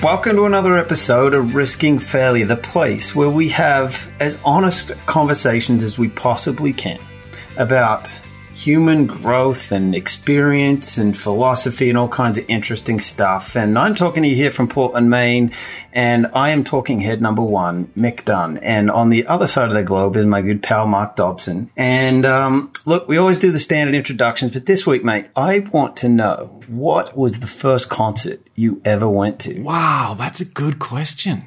Welcome to another episode of Risking Failure, the place where we have as honest conversations as we possibly can about human growth and experience and philosophy and all kinds of interesting stuff. And I'm talking to you here from Portland, Maine, and I am talking head number one, Mick Dunn. And on the other side of the globe is my good pal, Mark Dobson. And look, we always do the standard introductions, but this week, mate, I want to know, what was the first concert you ever went to? Wow, that's a good question.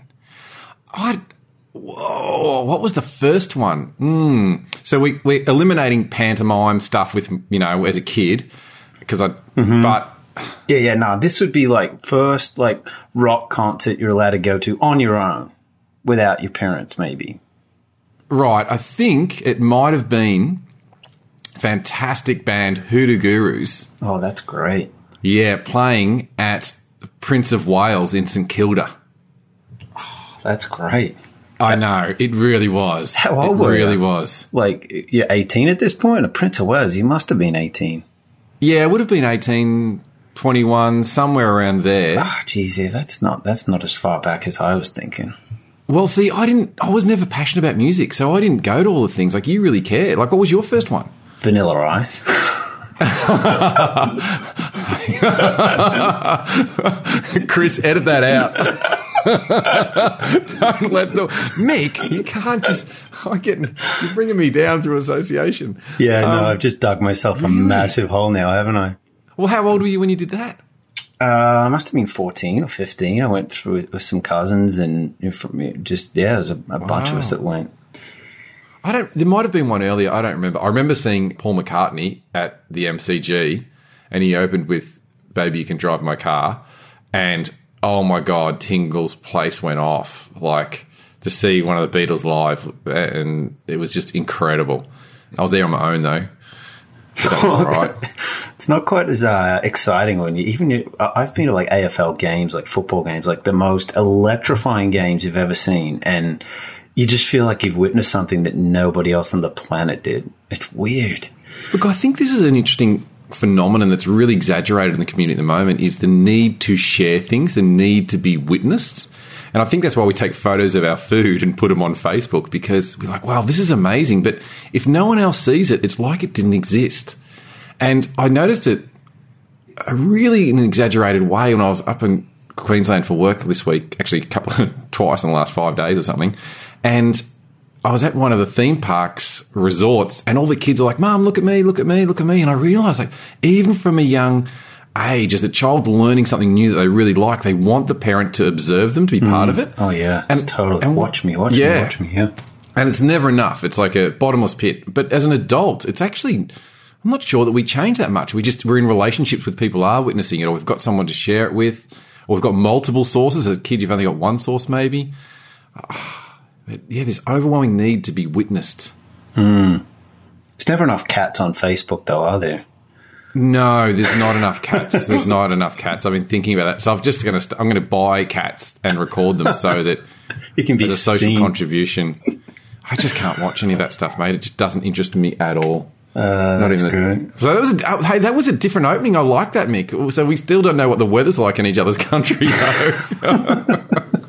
Whoa, what was the first one? So we're eliminating pantomime stuff with, as a kid, because this would be like first like rock concert you're allowed to go to on your own without your parents, maybe. Right, I think it might have been fantastic band Hoodoo Gurus. Oh, that's great. Yeah, playing at Prince of Wales in St Kilda. Oh, that's great. I know, it really was. How old were you? It really was. Like, you're 18 at this point? A Prince of Wales, you must have been 18. Yeah, it would have been 18, 21, somewhere around there. Oh, geez, yeah, that's not as far back as I was thinking. Well, see, I was never passionate about music, so I didn't go to all the things. Like, you really cared. Like, what was your first one? Vanilla Ice. Chris, edit that out. Don't let them. Mick, you can't just. You're bringing me down through association. Yeah, no, I've just dug myself a massive hole now, haven't I? Well, how old were you when you did that? I must have been 14 or 15. I went through it with some cousins, and there's a bunch of us that went. There might have been one earlier. I don't remember. I remember seeing Paul McCartney at the MCG, and he opened with "Baby, You Can Drive My Car," and oh my God, Tingle's place went off. Like, to see one of the Beatles live, and it was just incredible. I was there on my own though. So that was all right. It's not quite as exciting when I've been to like AFL games, like football games, like the most electrifying games you've ever seen, and you just feel like you've witnessed something that nobody else on the planet did. It's weird. Look, I think this is an interesting phenomenon that's really exaggerated in the community at the moment, is the need to share things, the need to be witnessed. And I think that's why we take photos of our food and put them on Facebook, because we're like, wow, this is amazing. But if no one else sees it, it's like it didn't exist. And I noticed it really in an exaggerated way when I was up in Queensland for work this week, actually twice in the last 5 days or something. And I was at one of the theme parks resorts, and all the kids are like, "Mum, look at me, look at me, look at me." And I realised, like, even from a young age, as a child learning something new that they really like, they want the parent to observe them, to be part of it. Oh, yeah. And totally. And watch me. Yeah. And it's never enough. It's like a bottomless pit. But as an adult, it's actually, I'm not sure that we change that much. We're in relationships with people who are witnessing it, or we've got someone to share it with, or we've got multiple sources. As a kid, you've only got one source maybe. But yeah, this overwhelming need to be witnessed. There's never enough cats on Facebook, though, are there? No, there's not enough cats. There's not enough cats. I've been thinking about that. So I'm just I'm going to buy cats and record them so that it can be as a social contribution. I just can't watch any of that stuff, mate. It just doesn't interest me at all. Not even. So that was a different opening. I like that, Mick. So we still don't know what the weather's like in each other's country, though.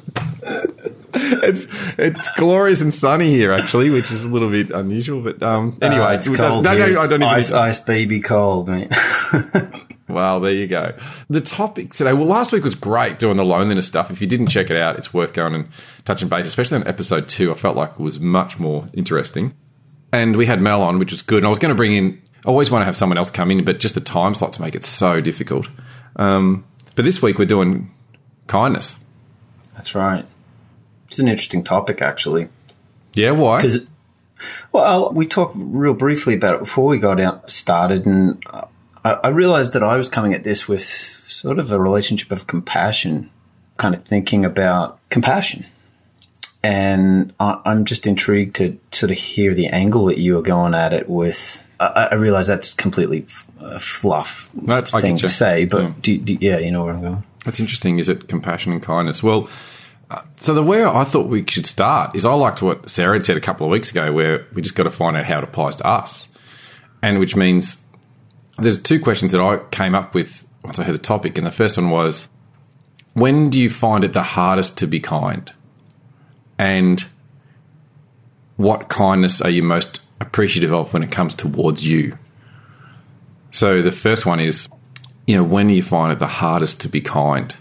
It's glorious and sunny here, actually, which is a little bit unusual. But anyway, it's cold. I don't even ice baby cold, mate. Well, there you go. The topic today. Well, last week was great doing the loneliness stuff. If you didn't check it out, it's worth going and touching base, especially on episode 2. I felt like it was much more interesting. And we had Mel on, which was good. And I was going to bring in. I always want to have someone else come in, but just the time slots make it so difficult. But this week we're doing kindness. That's right. It's an interesting topic, actually. Yeah, why? Well, we talked real briefly about it before we got started, and I realized that I was coming at this with sort of a relationship of compassion, kind of thinking about compassion. And I'm just intrigued to sort of hear the angle that you are going at it with. I realize that's completely fluff thing to say, but yeah, you know where I'm going. That's interesting. Is it compassion and kindness? Well, so the way I thought we should start is I liked what Sarah had said a couple of weeks ago, where we just got to find out how it applies to us, and which means there's 2 questions that I came up with once I heard the topic, and the first one was, when do you find it the hardest to be kind? And what kindness are you most appreciative of when it comes towards you? So the first one is, when do you find it the hardest to be kind?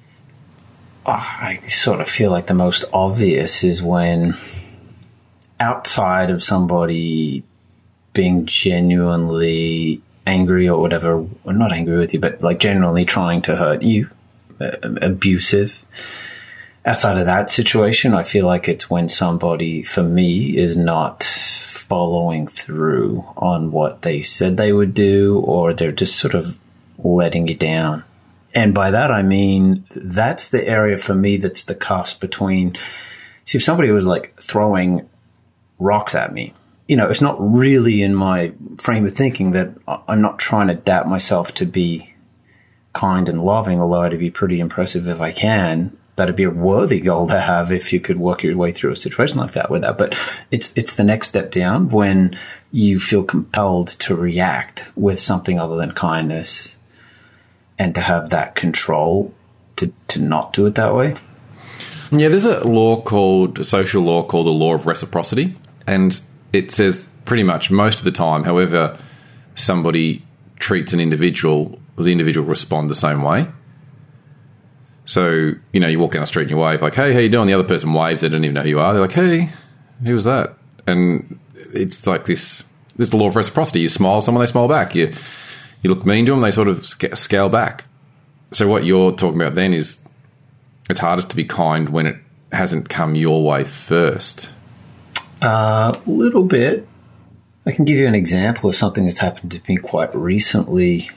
I sort of feel like the most obvious is when, outside of somebody being genuinely angry or whatever, or not angry with you, but like genuinely trying to hurt you, abusive. Outside of that situation, I feel like it's when somebody, for me, is not following through on what they said they would do, or they're just sort of letting you down. And by that, I mean, that's the area for me that's the cusp between, see, if somebody was like throwing rocks at me, it's not really in my frame of thinking that I'm not trying to adapt myself to be kind and loving, although it'd be pretty impressive if I can. That'd be a worthy goal to have if you could work your way through a situation like that with that. But it's the next step down when you feel compelled to react with something other than kindness, and to have that control to not do it that way. Yeah, there's a social law called the law of reciprocity. And it says pretty much most of the time, however somebody treats an individual, the individual will respond the same way. So, you walk down the street and you wave like, hey, how you doing? The other person waves, they don't even know who you are. They're like, hey, who was that? And it's like this is the law of reciprocity. You smile, someone, they smile back. You look mean to them, they sort of scale back. So what you're talking about then is it's hardest to be kind when it hasn't come your way first. A little bit. I can give you an example of something that's happened to me quite recently,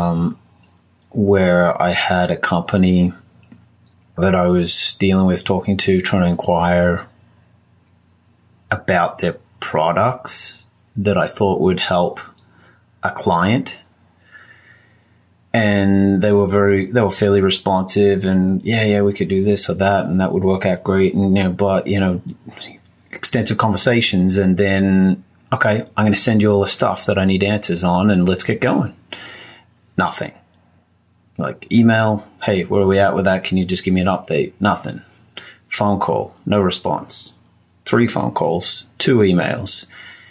where I had a company that I was dealing with, talking to, trying to inquire about their products that I thought would help a client. And they were fairly responsive, and yeah, we could do this or that, and that would work out great. And, extensive conversations. And then, okay, I'm going to send you all the stuff that I need answers on, and let's get going. Nothing. Like email, hey, where are we at with that? Can you just give me an update? Nothing. Phone call, no response. 3 phone calls, 2 emails.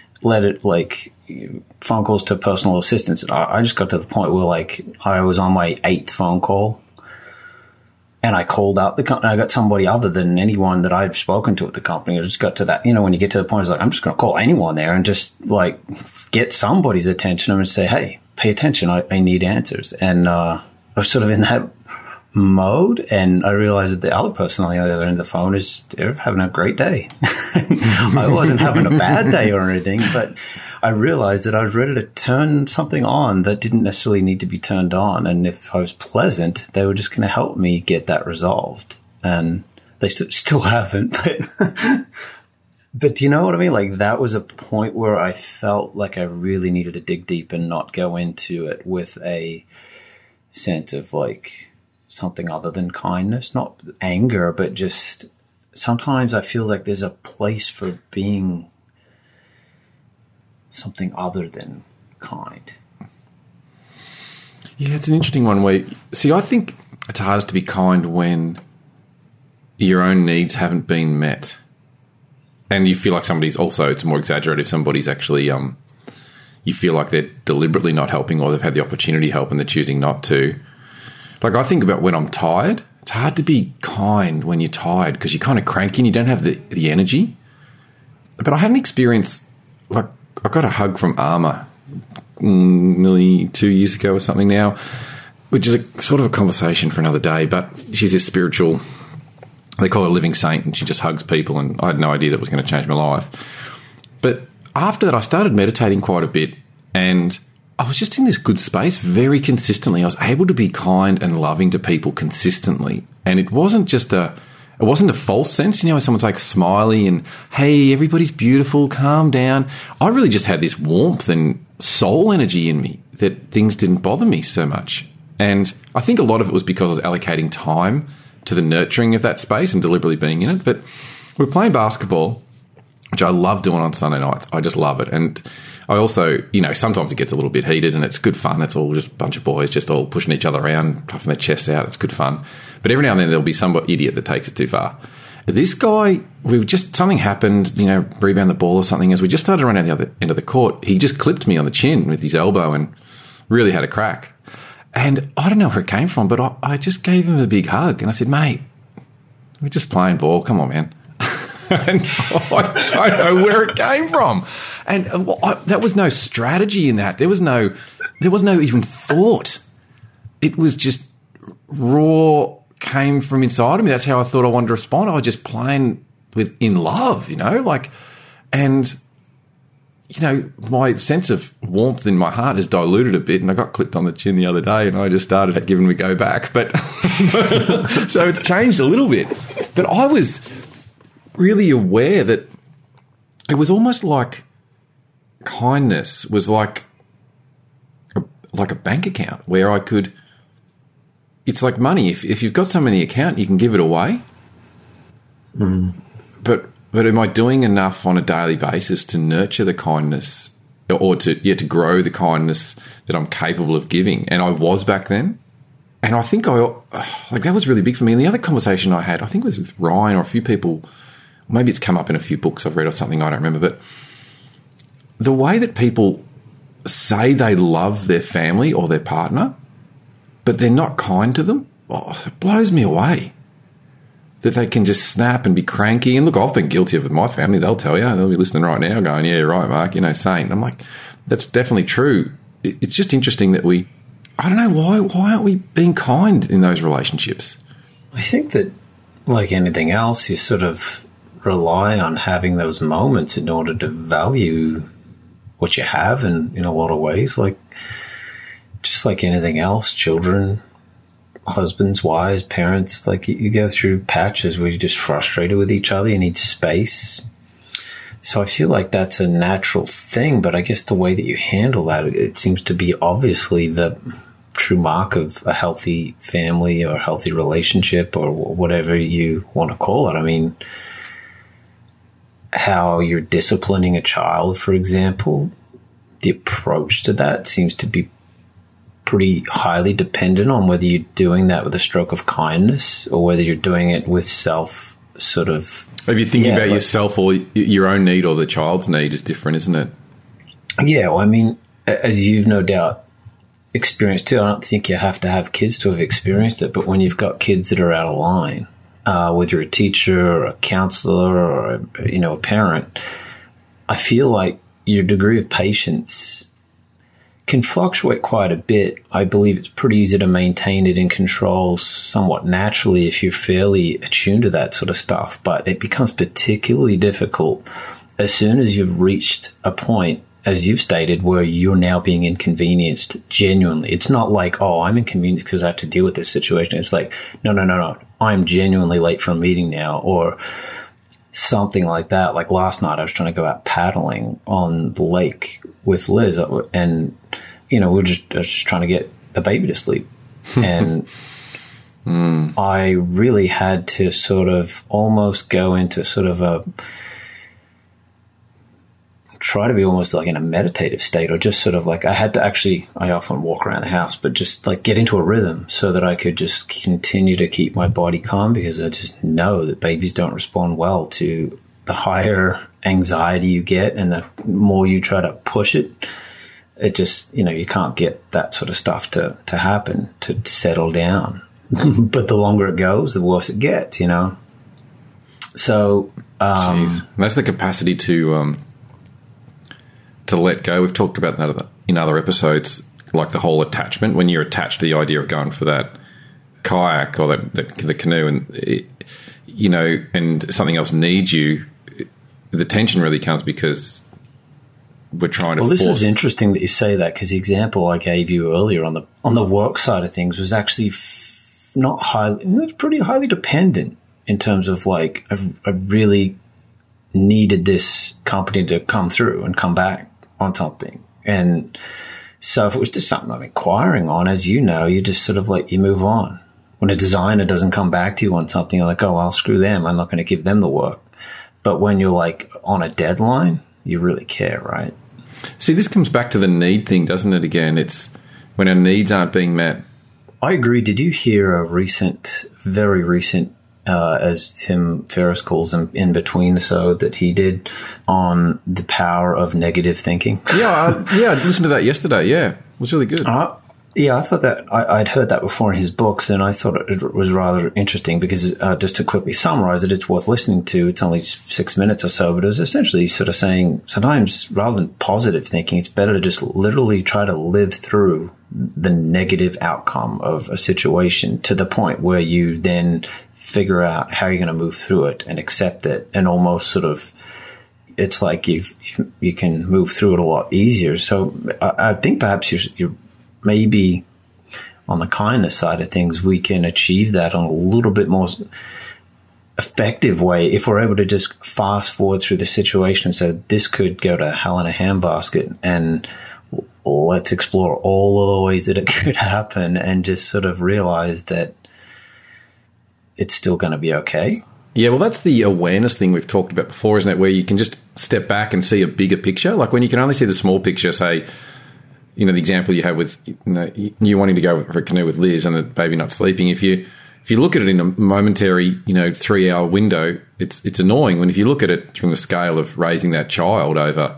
Phone calls to personal assistants. I just got to the point where I was on my 8th phone call, and I called up the company. I got somebody other than anyone that I've spoken to at the company. I just got to that, when you get to the point, it's like, I'm just going to call anyone there and just get somebody's attention and say, hey, pay attention. I need answers. And I was sort of in that mode, and I realized that the other person on the other end of the phone they're having a great day. I wasn't having a bad day or anything, but I realized that I was ready to turn something on that didn't necessarily need to be turned on. And if I was pleasant, they were just going to help me get that resolved. And they still haven't. But do you know what I mean? That was a point where I felt like I really needed to dig deep and not go into it with a sense of something other than kindness, not anger, but just sometimes I feel like there's a place for being something other than kind. Yeah, it's an interesting one I think it's hardest to be kind when your own needs haven't been met. And you feel like it's more exaggerated if somebody's actually, you feel like they're deliberately not helping, or they've had the opportunity to help and they're choosing not to. I think about when I'm tired. It's hard to be kind when you're tired because you're kind of cranky and you don't have the energy. But I had an experience, I got a hug from Armour nearly 2 years ago or something now, which is a sort of a conversation for another day, but she's a spiritual, they call her a living saint, and she just hugs people, and I had no idea that was going to change my life. But after that, I started meditating quite a bit, and I was just in this good space very consistently. I was able to be kind and loving to people consistently, and it wasn't a false sense, someone's smiley and, hey, everybody's beautiful, calm down. I really just had this warmth and soul energy in me that things didn't bother me so much. And I think a lot of it was because I was allocating time to the nurturing of that space and deliberately being in it. But we're playing basketball, which I love doing on Sunday nights. I just love it. And I also, sometimes it gets a little bit heated and it's good fun. It's all just a bunch of boys just all pushing each other around, puffing their chests out. It's good fun. But every now and then there'll be some idiot that takes it too far. This guy, something happened, rebound the ball or something. As we just started to run down the other end of the court, he just clipped me on the chin with his elbow and really had a crack. And I don't know where it came from, but I just gave him a big hug and I said, mate, we're just playing ball. Come on, man. And I don't know where it came from. And that was no strategy in that. There was no even thought. It was just raw, came from inside of me. That's how I thought I wanted to respond. I was just playing in love, my sense of warmth in my heart has diluted a bit, and I got clipped on the chin the other day and I just started giving him a go back. But so it's changed a little bit. But I was really aware that it was almost like kindness was like a bank account where I could. It's like money. If you've got some in the account, you can give it away. Mm. But am I doing enough on a daily basis to nurture the kindness or to grow the kindness that I'm capable of giving? And I was back then. And I think that was really big for me. And the other conversation I had, I think it was with Ryan or a few people. Maybe it's come up in a few books I've read or something, I don't remember. But the way that people say they love their family or their partner, but they're not kind to them, it blows me away. That they can just snap and be cranky. And look, I've been guilty of it. My family, they'll tell you. They'll be listening right now going, yeah, right, Mark, sane. I'm like, that's definitely true. It's just interesting that I don't know, why aren't we being kind in those relationships? I think that, like anything else, you sort of rely on having those moments in order to value what you have in a lot of ways. Like, just like anything else, children, husbands, wives, parents, like you go through patches where you're just frustrated with each other. You need space. So I feel like that's a natural thing, but I guess the way that you handle that, it seems to be obviously the true mark of a healthy family or a healthy relationship or whatever you want to call it. I mean, how you're disciplining a child, for example, the approach to that seems to be pretty highly dependent on whether you're doing that with a stroke of kindness or whether you're doing it with self sort of... If you're thinking about yourself or your own need or the child's need is different, isn't it? Yeah, well, I mean, as you've no doubt experienced too, I don't think you have to have kids to have experienced it, but when you've got kids that are out of line, whether you're a teacher or a counselor or a parent, I feel like your degree of patience can fluctuate quite a bit. I believe it's pretty easy to maintain it in control somewhat naturally if you're fairly attuned to that sort of stuff, but it becomes particularly difficult as soon as you've reached a point, as you've stated, where you're now being inconvenienced genuinely. It's not like, oh, I'm inconvenienced because I have to deal with this situation. It's like, no. I'm genuinely late for a meeting now, or something like that. Like last night, I was trying to go out paddling on the lake with Liz, and I was just trying to get the baby to sleep, and I really had to sort of almost go into sort of try to be almost like in a meditative state, or just sort of like I often walk around the house, but just like get into a rhythm so that I could just continue to keep my body calm, because I just know that babies don't respond well to the higher anxiety you get and the more you try to push it. It just, you can't get that sort of stuff to happen, to settle down. But the longer it goes, the worse it gets, So, that's the capacity to let go. We've talked about that in other episodes, like the whole attachment. When you're attached to the idea of going for that kayak or the canoe, and and something else needs you, the tension really comes because we're trying to. Well, this is interesting that you say that, because the example I gave you earlier on the work side of things was actually not highly. It was pretty highly dependent in terms of like I really needed this company to come through and come back on something. And so if it was just something I'm inquiring on, as you know, you just sort of like, you move on. When a designer doesn't come back to you on something, you're like, oh, I'll screw them. I'm not going to give them the work. But when you're like on a deadline, you really care, right? See, this comes back to the need thing, doesn't it, again? It's when our needs aren't being met. I agree. Did you hear a very recent, as Tim Ferriss calls them, in between episode that he did on the power of negative thinking? Yeah, I listened to that yesterday. Yeah, it was really good. Yeah, I thought that I'd heard that before in his books, and I thought it was rather interesting because just to quickly summarize it, it's worth listening to. It's only 6 minutes or so, but it was essentially sort of saying sometimes rather than positive thinking, it's better to just literally try to live through the negative outcome of a situation to the point where you then figure out how you're going to move through it and accept it, and almost sort of it's like you can move through it a lot easier. So I think perhaps you're maybe on the kindness side of things, we can achieve that on a little bit more effective way if we're able to just fast forward through the situation. So this could go to hell in a handbasket, and let's explore all of the ways that it could happen and just sort of realize that it's still going to be okay. Yeah, well, that's the awareness thing we've talked about before, isn't it? Where you can just step back and see a bigger picture. Like when you can only see the small picture, say, the example you had with you wanting to go for a canoe with Liz and the baby not sleeping. If you look at it in a momentary, 3-hour window, it's annoying. When if you look at it from the scale of raising that child over,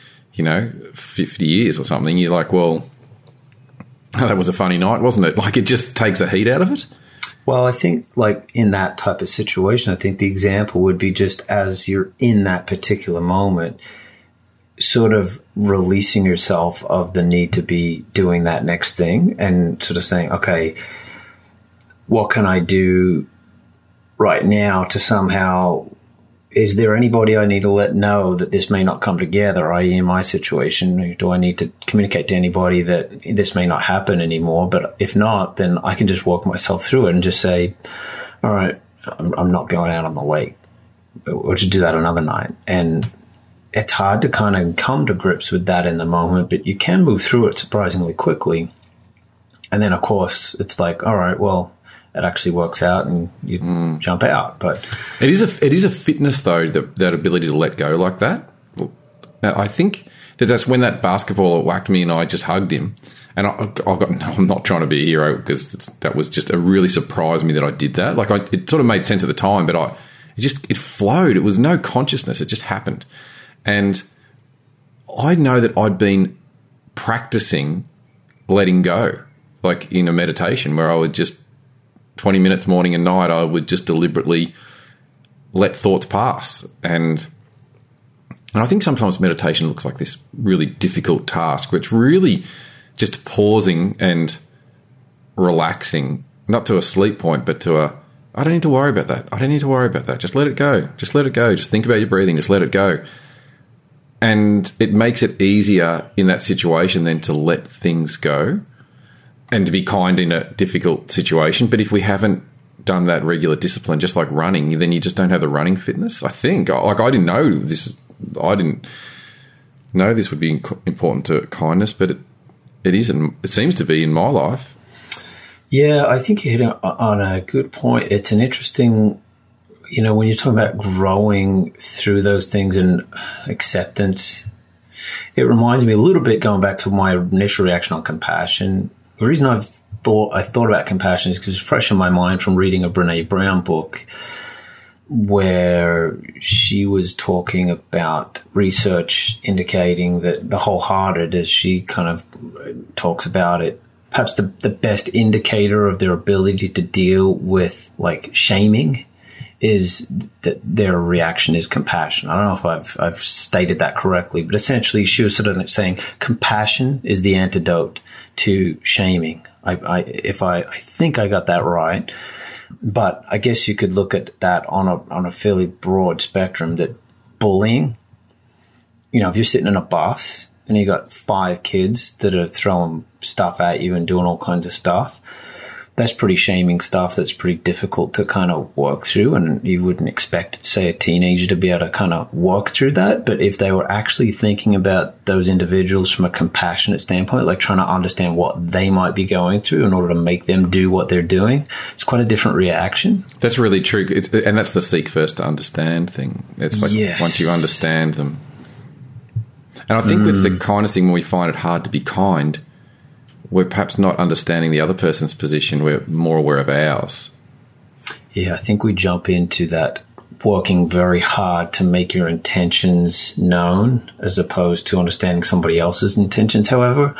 50 years or something, you're like, well, that was a funny night, wasn't it? Like it just takes the heat out of it. Well, I think like in that type of situation, I think the example would be just as you're in that particular moment, sort of releasing yourself of the need to be doing that next thing and sort of saying, okay, what can I do right now to somehow, is there anybody I need to let know that this may not come together, i.e. in my situation? Do I need to communicate to anybody that this may not happen anymore? But if not, then I can just walk myself through it and just say, all right, I'm not going out on the lake. Or just do that another night. And it's hard to kind of come to grips with that in the moment, but you can move through it surprisingly quickly. And then, of course, it's like, all right, well, it actually works out and you jump out. But it is a fitness, though, that ability to let go like that. I think that's when that basketballer whacked me and I just hugged him. And I'm not trying to be a hero because that was just really surprised me that I did that. Like it sort of made sense at the time, but it flowed. It was no consciousness. It just happened. And I know that I'd been practicing letting go, like in a meditation where I would just 20 minutes morning and night, I would just deliberately let thoughts pass. And I think sometimes meditation looks like this really difficult task, which really just pausing and relaxing, not to a sleep point, but to I don't need to worry about that. I don't need to worry about that. Just let it go. Just let it go. Just think about your breathing. Just let it go. And it makes it easier in that situation then to let things go and to be kind in a difficult situation. But if we haven't done that regular discipline, just like running, then you just don't have the running fitness. I think, like, I didn't know this. I didn't know this would be important to kindness, but it isn't. It seems to be in my life. Yeah, I think you hit on a good point. It's an interesting, when you're talking about growing through those things and acceptance, it reminds me a little bit, going back to my initial reaction on compassion. The reason I thought about compassion is because it's fresh in my mind from reading a Brené Brown book where she was talking about research indicating that the wholehearted, as she kind of talks about it, perhaps the best indicator of their ability to deal with like shaming is that their reaction is compassion. I don't know if I've stated that correctly, but essentially she was sort of saying compassion is the antidote to shaming. I think I got that right, but I guess you could look at that on a fairly broad spectrum. That bullying, if you're sitting in a bus and you got 5 kids that are throwing stuff at you and doing all kinds of stuff, that's pretty shaming stuff. That's pretty difficult to kind of work through, and you wouldn't expect, say, a teenager to be able to kind of work through that. But if they were actually thinking about those individuals from a compassionate standpoint, like trying to understand what they might be going through in order to make them do what they're doing, it's quite a different reaction. That's really true. And that's the seek first to understand thing. It's like, yes, once you understand them. And I think with the kindness thing, when we find it hard to be kind, we're perhaps not understanding the other person's position. We're more aware of ours. Yeah, I think we jump into that working very hard to make your intentions known as opposed to understanding somebody else's intentions. However,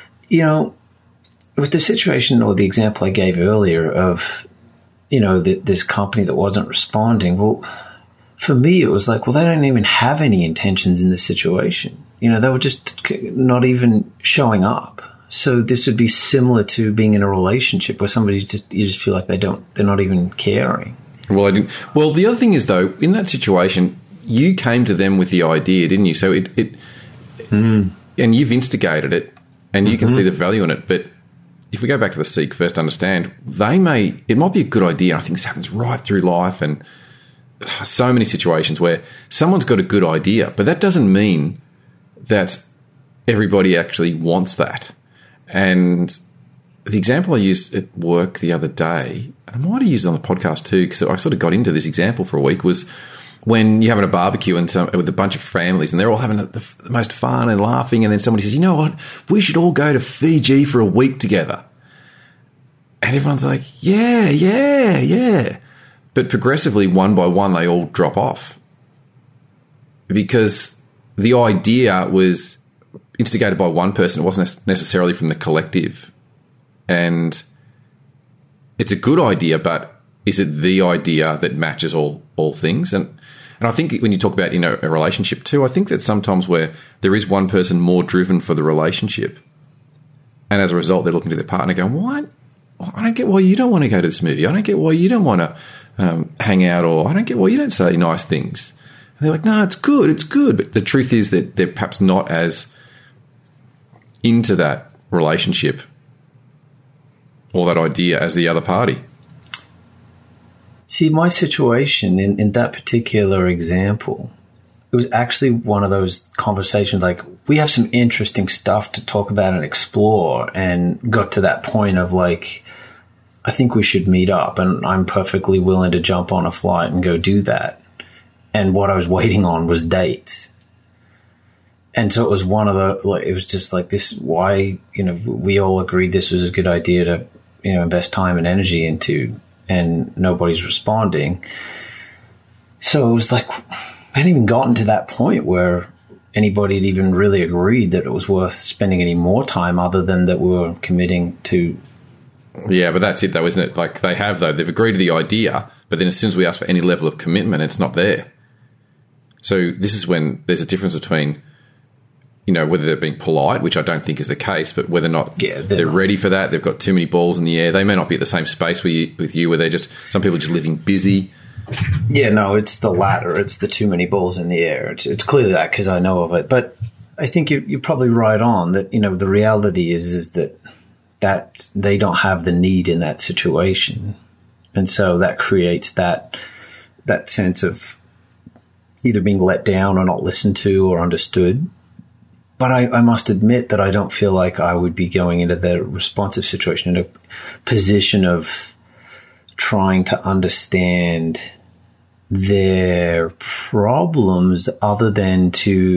with the situation or the example I gave earlier of, this company that wasn't responding, well, for me, it was like, well, they don't even have any intentions in this situation. They were just not even showing up. So this would be similar to being in a relationship where you just feel like they're not even caring. Well, I didn't. Well, the other thing is, though, in that situation, you came to them with the idea, didn't you? So and you've instigated it, and you can see the value in it. But if we go back to the seek first, understand, it might be a good idea. I think this happens right through life, and so many situations where someone's got a good idea, but that doesn't mean that everybody actually wants that. And the example I used at work the other day, and I might have used it on the podcast too, because I sort of got into this example for a week, was when you're having a barbecue with a bunch of families and they're all having the most fun and laughing, and then somebody says, you know what, we should all go to Fiji for a week together. And everyone's like, yeah. But progressively, one by one, they all drop off. Because the idea was instigated by one person. It wasn't necessarily from the collective. And it's a good idea, but is it the idea that matches all things? And I think when you talk about a relationship too, I think that sometimes where there is one person more driven for the relationship, and as a result, they're looking to their partner going, what? I don't get why you don't want to go to this movie. I don't get why you don't want to hang out, or I don't get why you don't say nice things. And they're like, no, it's good. But the truth is that they're perhaps not as into that relationship or that idea as the other party. See, my situation in that particular example, it was actually one of those conversations like, we have some interesting stuff to talk about and explore, and got to that point of like, I think we should meet up, and I'm perfectly willing to jump on a flight and go do that. And what I was waiting on was dates. And so it was one of it was just like this, why, we all agreed this was a good idea to, invest time and energy into, and nobody's responding. So it was like, I hadn't even gotten to that point where anybody had even really agreed that it was worth spending any more time other than that we were committing to. Yeah, but that's it though, isn't it? Like they've agreed to the idea, but then as soon as we ask for any level of commitment, it's not there. So this is when there's a difference between, whether they're being polite, which I don't think is the case, but whether or not they're ready for that. They've got too many balls in the air. They may not be at the same space with you where some people are just living busy. Yeah, no, it's the latter. It's the too many balls in the air. It's clearly that, because I know of it. But I think you're probably right on that, the reality is that they don't have the need in that situation. And so that creates that sense of either being let down or not listened to or understood. But I must admit that I don't feel like I would be going into the responsive situation in a position of trying to understand their problems, other than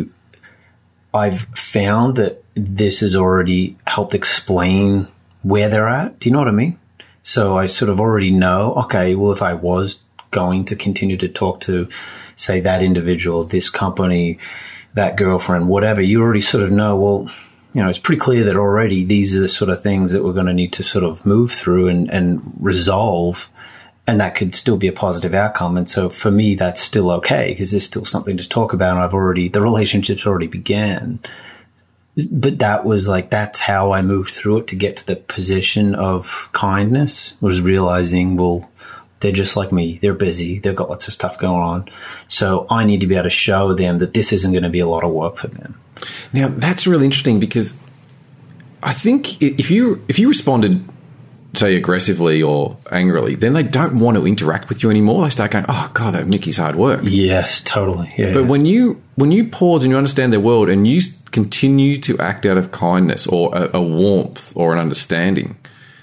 I've found that this has already helped explain where they're at. Do you know what I mean? So I sort of already know, okay, well, if I was going to continue to talk to, say, that individual, this company, that girlfriend, whatever, you already sort of know, well, it's pretty clear that already these are the sort of things that we're going to need to sort of move through and resolve, and that could still be a positive outcome. And so for me, that's still okay, because there's still something to talk about, and the relationship's already began. But that was like, that's how I moved through it to get to the position of kindness, was realizing, well, they're just like me. They're busy. They've got lots of stuff going on. So I need to be able to show them that this isn't going to be a lot of work for them. Now, that's really interesting, because I think if you responded, say, aggressively or angrily, then they don't want to interact with you anymore. They start going, oh, God, that Mickey's hard work. Yes, totally. Yeah. But when you pause and you understand their world and you continue to act out of kindness or a warmth or an understanding,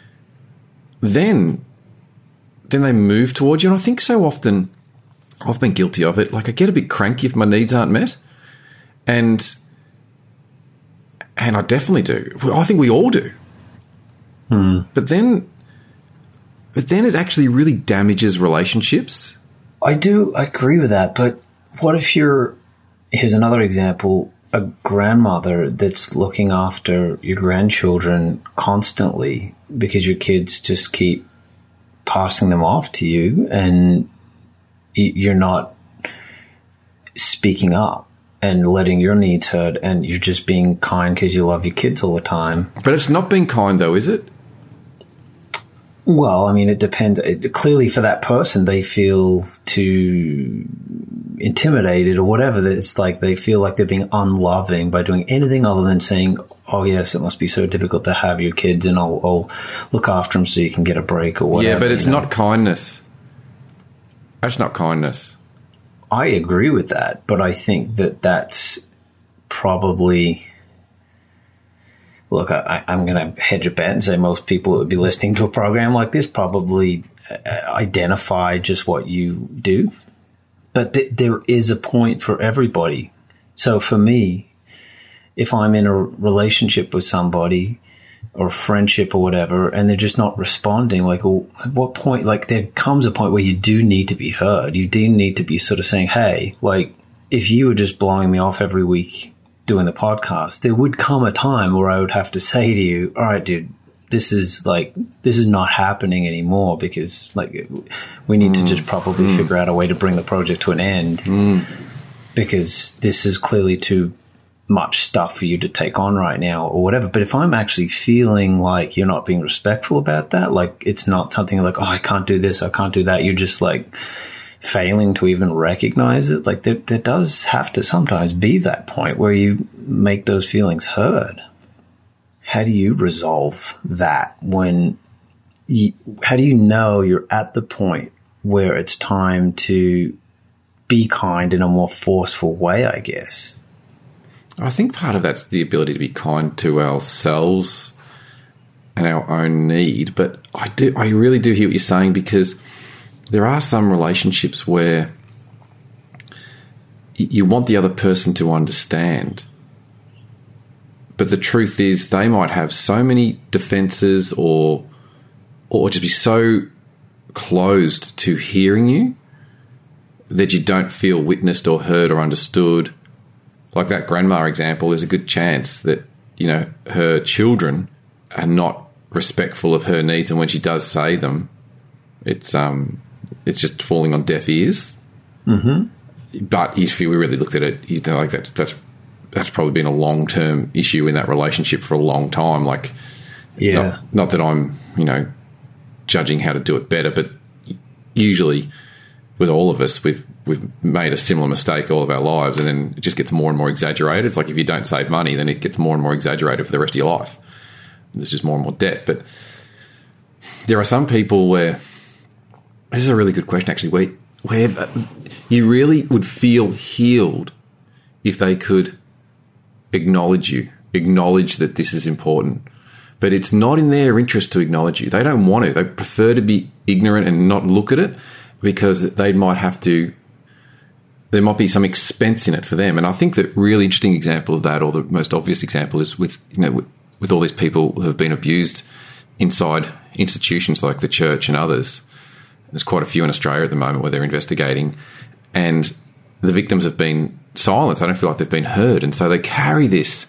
then they move towards you. And I think so often, I've been guilty of it. Like, I get a bit cranky if my needs aren't met. And And I definitely do. I think we all do. But then it actually really damages relationships. I agree with that. But what if here's another example, a grandmother that's looking after your grandchildren constantly because your kids just keep passing them off to you and you're not speaking up and letting your needs heard, and you're just being kind because you love your kids all the time. But it's not being kind, though, is it? Well, I mean, it depends. Clearly, for that person, they feel too intimidated or whatever. That it's like they feel like they're being unloving by doing anything other than saying, "Oh, yes, it must be so difficult to have your kids, and I'll look after them so you can get a break or whatever." Yeah, but it's not kindness. That's not kindness. I agree with that, but I think that's probably... Look, I'm going to hedge a bet and say most people that would be listening to a program like this probably identify just what you do. But there is a point for everybody. So for me, if I'm in a relationship with somebody or friendship or whatever, and they're just not responding, like, well, at what point, like, there comes a point where you do need to be heard. You do need to be sort of saying, hey, like, if you were just blowing me off every week doing the podcast, there would come a time where I would have to say to you, all right, dude, this is not happening anymore, because like we need to just probably figure out a way to bring the project to an end, because this is clearly too much stuff for you to take on right now or whatever. But if I'm actually feeling like you're not being respectful about that, like it's not something like, oh, I can't do this, I can't do that, you're just like failing to even recognize it, like there does have to sometimes be that point where you make those feelings heard. How do you resolve that how do you know you're at the point where it's time to be kind in a more forceful way, I guess? I think part of that's the ability to be kind to ourselves and our own need. But I really do hear what you're saying, because there are some relationships where you want the other person to understand. But the truth is they might have so many defenses or just be so closed to hearing you that you don't feel witnessed or heard or understood. Like that grandma example, there's a good chance that, her children are not respectful of her needs, and when she does say them, it's just falling on deaf ears. Mm-hmm. But if we really looked at it, like that's probably been a long-term issue in that relationship for a long time. Like, yeah, not that I'm, judging how to do it better, but usually with all of us, we've made a similar mistake all of our lives, and then it just gets more and more exaggerated. It's like if you don't save money, then it gets more and more exaggerated for the rest of your life. There's just more and more debt. But there are some people where, this is a really good question actually, where you really would feel healed if they could acknowledge that this is important. But it's not in their interest to acknowledge you. They don't want to. They prefer to be ignorant and not look at it, because there might be some expense in it for them. And I think the really interesting example of that, or the most obvious example, is with all these people who have been abused inside institutions like the church and others. There's quite a few in Australia at the moment where they're investigating, and the victims have been silenced. They don't feel like they've been heard. And so they carry this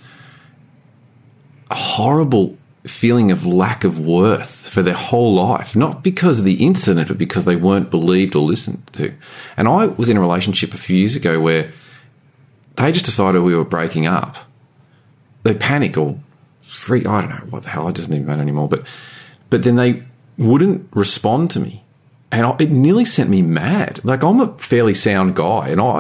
horrible feeling of lack of worth for their whole life, not because of the incident, but because they weren't believed or listened to. And I was in a relationship a few years ago where they just decided we were breaking up. They panicked I don't know what the hell, it doesn't even matter anymore. But then they wouldn't respond to me. And it nearly sent me mad. Like, I'm a fairly sound guy, and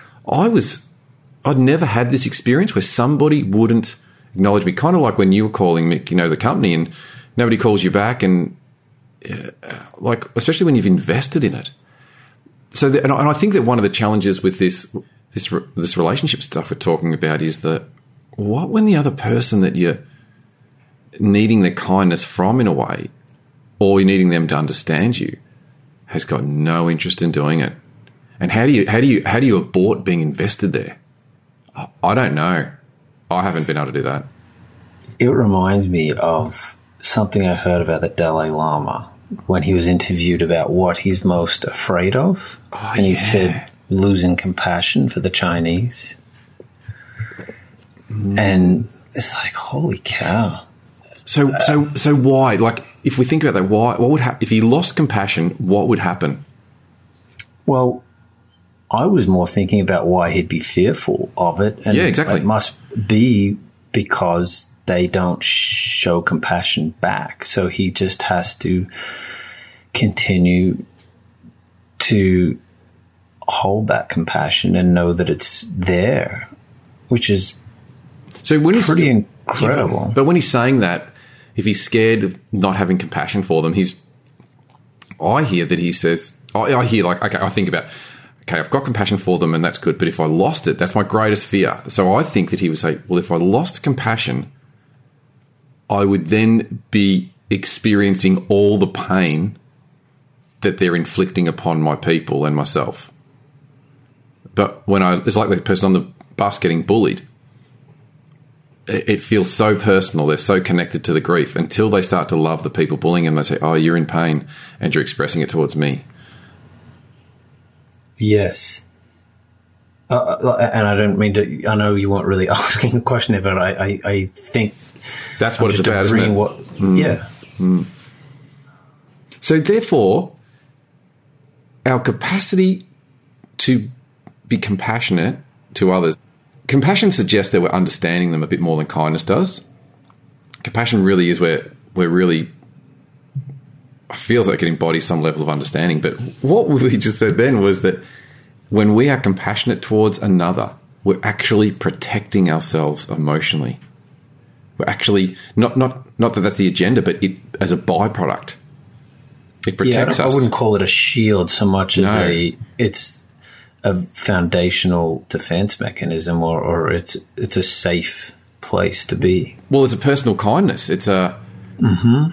I'd never had this experience where somebody wouldn't acknowledge me. Kind of like when you were calling Mick, the company, and nobody calls you back, and like, especially when you've invested in it. So, and I think that one of the challenges with this relationship stuff we're talking about is that what when the other person that you're needing the kindness from, in a way, or you're needing them to understand you, has got no interest in doing it. And how do you abort being invested there? I don't know. I haven't been able to do that. it reminds me of something I heard about the Dalai Lama when he was interviewed about what he's most afraid of. And he said losing compassion for the Chinese. And it's like, holy cow. So why? Like, if we think about that, why? What would happen if he lost compassion? What would happen? Well, I was more thinking about why he'd be fearful of it. And yeah, exactly. It must be because they don't show compassion back. So he just has to continue to hold that compassion and know that it's there, which is pretty incredible. Yeah, but when he's saying that, if he's scared of not having compassion for them, I hear that he says, I hear like, okay, I think about, okay, I've got compassion for them and that's good, but if I lost it, that's my greatest fear. So I think that he would say, well, if I lost compassion, I would then be experiencing all the pain that they're inflicting upon my people and myself. But it's like the person on the bus getting bullied. It feels so personal. They're so connected to the grief until they start to love the people bullying them. They say, oh, you're in pain and you're expressing it towards me. Yes. And I don't mean to, I know you weren't really asking the question there, but I think that's what it's about, isn't it? Yeah. Mm. So therefore, our capacity to be compassionate to others, compassion suggests that we're understanding them a bit more than kindness does. Compassion really is where we're really, it feels like it embodies some level of understanding. But what we just said then was that when we are compassionate towards another, we're actually protecting ourselves emotionally. We're actually, not that that's the agenda, but it as a byproduct. It protects us. I wouldn't call it a shield so much as it's a foundational defense mechanism, or it's a safe place to be. Well, it's a personal kindness. It's a... Mm-hmm.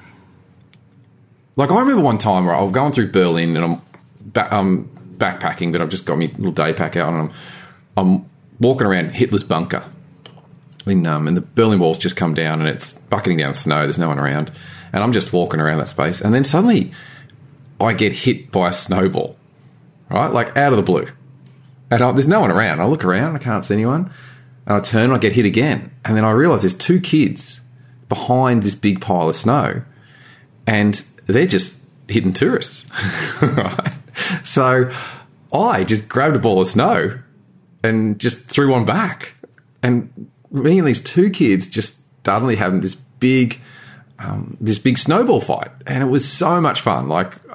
Like, I remember one time where I was going through Berlin and I'm backpacking, but I've just got my little day pack out and I'm walking around Hitler's bunker. And the Berlin Wall's just come down and it's bucketing down snow. There's no one around. And I'm just walking around that space. And then suddenly I get hit by a snowball, right? Like, out of the blue. And there's no one around. I look around. I can't see anyone. And I turn and I get hit again. And then I realise there's two kids behind this big pile of snow. And they're just hitting tourists, right? So I just grabbed a ball of snow and just threw one back. And me and these two kids just suddenly having this big snowball fight. And it was so much fun.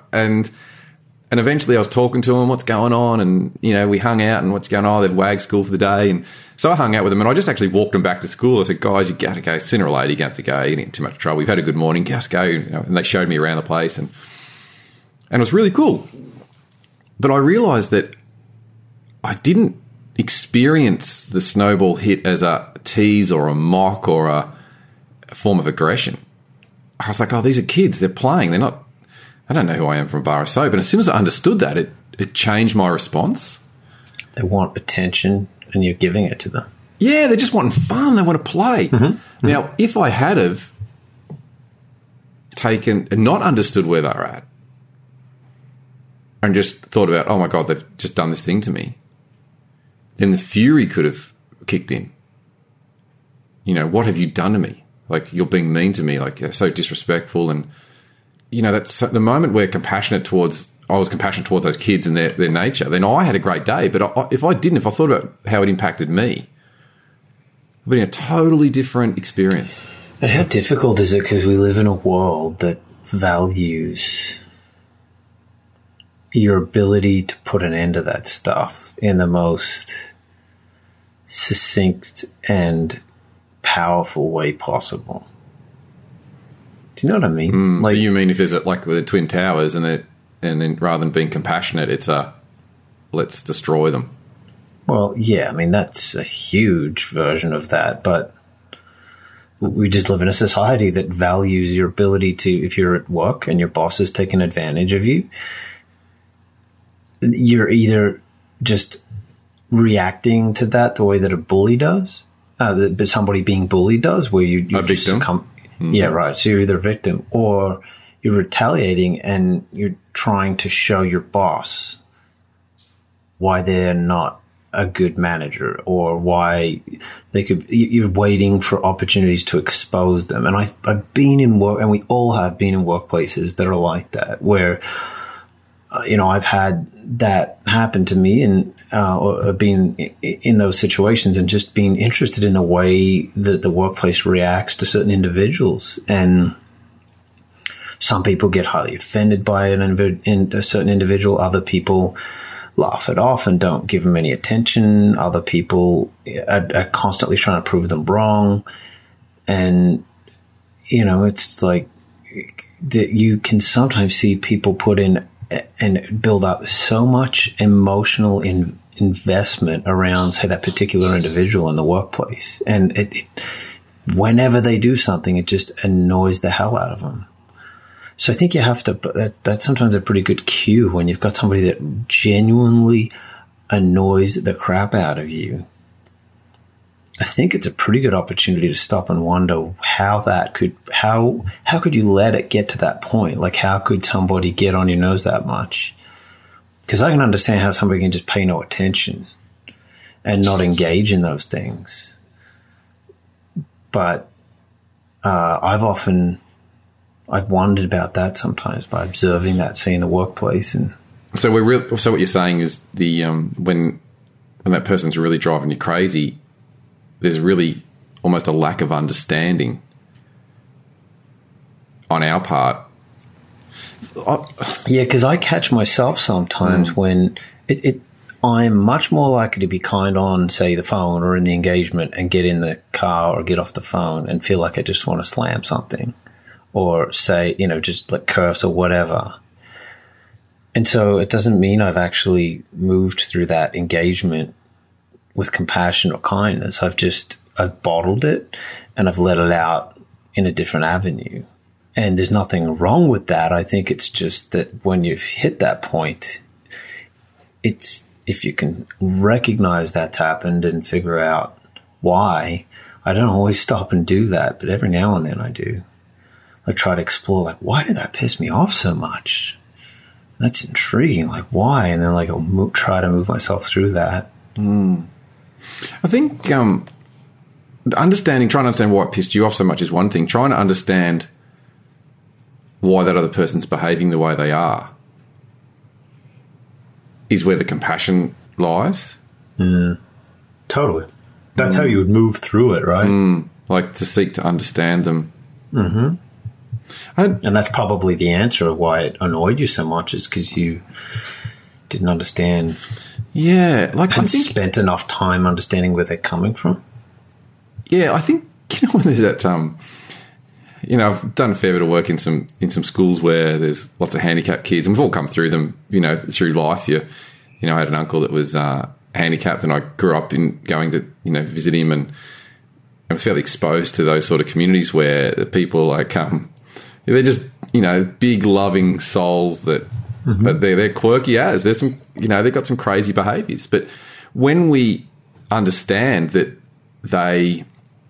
And eventually I was talking to them, what's going on? And, we hung out and what's going on? They've wagged school for the day. And so I hung out with them and I just actually walked them back to school. I said, guys, you got to go. Sooner or later, you're going to have to go. You're in too much trouble. We've had a good morning. Just go. And they showed me around the place and it was really cool. But I realised that I didn't experience the snowball hit as a tease or a mock or a form of aggression. I was like, oh, these are kids. They're playing. They're not... I don't know who I am from a bar of soap. And as soon as I understood that, it changed my response. They want attention and you're giving it to them. Yeah, they're just wanting fun. They want to play. Mm-hmm. Now, if I had have taken and not understood where they're at and just thought about, oh, my God, they've just done this thing to me, then the fury could have kicked in. What have you done to me? Like, you're being mean to me. Like, you're so disrespectful and... that's the moment where I was compassionate towards those kids and their nature, then I had a great day. But if I thought about how it impacted me, it would be a totally different experience. But how difficult is it? Because we live in a world that values your ability to put an end to that stuff in the most succinct and powerful way possible. Do you know what I mean? So you mean if there's like with the Twin Towers and then rather than being compassionate, it's let's destroy them. Well, yeah, I mean, that's a huge version of that, but we just live in a society that values your ability to, if you're at work and your boss is taking advantage of you, you're either just reacting to that the way that a bully does, that somebody being bullied does, where you a victim. Yeah, right. So you're either a victim or you're retaliating, and you're trying to show your boss why they're not a good manager, or why they could. You're waiting for opportunities to expose them. And I've been in work, and we all have been in workplaces that are like that, where I've had that happen to me, and or been in those situations, and just being interested in the way that the workplace reacts to certain individuals. And some people get highly offended by a certain individual. Other people laugh it off and don't give them any attention. Other people are constantly trying to prove them wrong. And, it's like that you can sometimes see people put in and build up so much emotional investment around, say, that particular individual in the workplace. And whenever they do something, it just annoys the hell out of them. So I think you have to, that's sometimes a pretty good cue when you've got somebody that genuinely annoys the crap out of you. I think it's a pretty good opportunity to stop and wonder how could you let it get to that point? Like, how could somebody get on your nose that much? Because I can understand how somebody can just pay no attention and not engage in those things. But I've wondered about that sometimes by observing that, say, in the workplace. And so what you're saying is the when that person's really driving you crazy, there's really almost a lack of understanding on our part. Yeah, because I catch myself sometimes when I'm much more likely to be kind on, say, the phone or in the engagement, and get in the car or get off the phone and feel like I just want to slam something, or say, just like curse or whatever. And so it doesn't mean I've actually moved through that engagement with compassion or kindness. I've bottled it, and I've let it out in a different avenue. And there's nothing wrong with that. I think it's just that when you've hit that point, if you can recognize that's happened and figure out why. I don't always stop and do that, but every now and then I do. I try to explore, like, why did that piss me off so much? That's intriguing. Like, why? And then, like, I'll try to move myself through that. I think trying to understand why it pissed you off so much is one thing. Trying to understand why that other person's behaving the way they are is where the compassion lies. Totally. That's how you would move through it, right? Like, to seek to understand them. Mm-hmm. And that's probably the answer of why it annoyed you so much, is because you didn't understand. Yeah, like, I think spent enough time understanding where they're coming from. Yeah, I think when there's that I've done a fair bit of work in some schools where there's lots of handicapped kids, and we've all come through them, through life. I had an uncle that was handicapped, and I grew up in going to visit him, and I'm fairly exposed to those sort of communities where the people like they're just big loving souls that. Mm-hmm. But they're quirky as. There's some, they've got some crazy behaviours. But when we understand that they,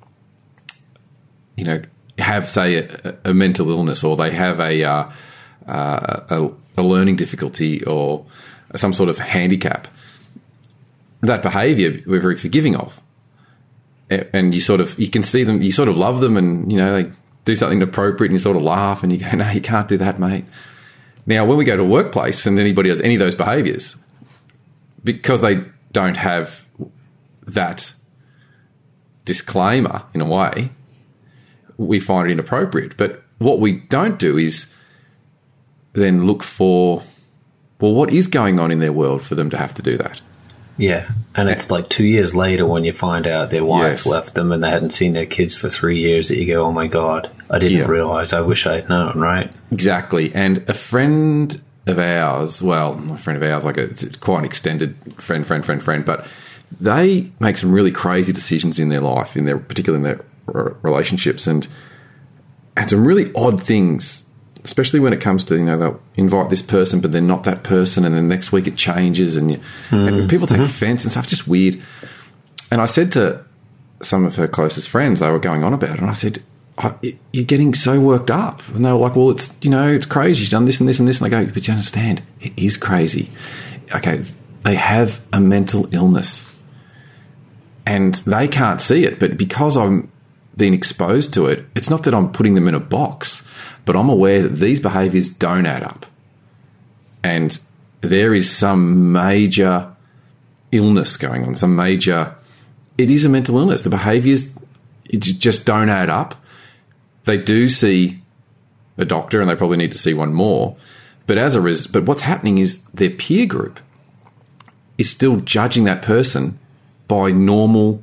have, say, a mental illness, or they have a learning difficulty or some sort of handicap, that behaviour we're very forgiving of. And you can see them, you sort of love them, and, they do something appropriate, and you sort of laugh, and you go, no, you can't do that, mate. Now, when we go to a workplace and anybody does any of those behaviours, because they don't have that disclaimer, in a way, we find it inappropriate. But what we don't do is then look for, well, what is going on in their world for them to have to do that? Yeah, and it's like 2 years later when you find out their wife left them and they hadn't seen their kids for 3 years that you go, oh my God, I didn't realise. I wish I had known, right? Exactly. And a friend of ours, well, not a friend of ours, like it's quite an extended friend, but they make some really crazy decisions in their life, particularly in their relationships, and some really odd things, especially when it comes to, they'll invite this person, but they're not that person, and then next week it changes, and people take offence and stuff, just weird. And I said to some of her closest friends, they were going on about it. And I said, you're getting so worked up. And they were like, well, it's crazy. She's done this and this and this. And I go, but you understand, it is crazy. Okay, they have a mental illness and they can't see it. But because I'm being exposed to it, it's not that I'm putting them in a box, but I'm aware that these behaviours don't add up. And there is some major illness going on, it is a mental illness. The behaviours just don't add up. They do see a doctor and they probably need to see one more. But but what's happening is their peer group is still judging that person by a normal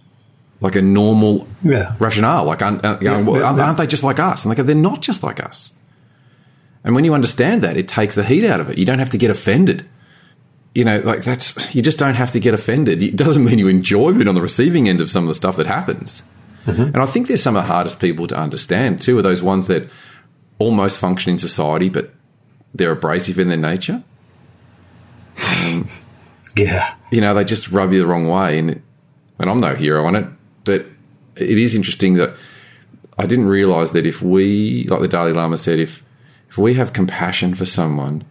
rationale. Like, aren't they just like us? And they go, they're not just like us. And when you understand that, it takes the heat out of it. You don't have to get offended. You just don't have to get offended. It doesn't mean you enjoy being on the receiving end of some of the stuff that happens. Mm-hmm. And I think they're some of the hardest people to understand too, are those ones that almost function in society, but they're abrasive in their nature. Yeah. They just rub you the wrong way. And I'm no hero on it, but it is interesting that I didn't realise that if we, like the Dalai Lama said, if we have compassion for someone,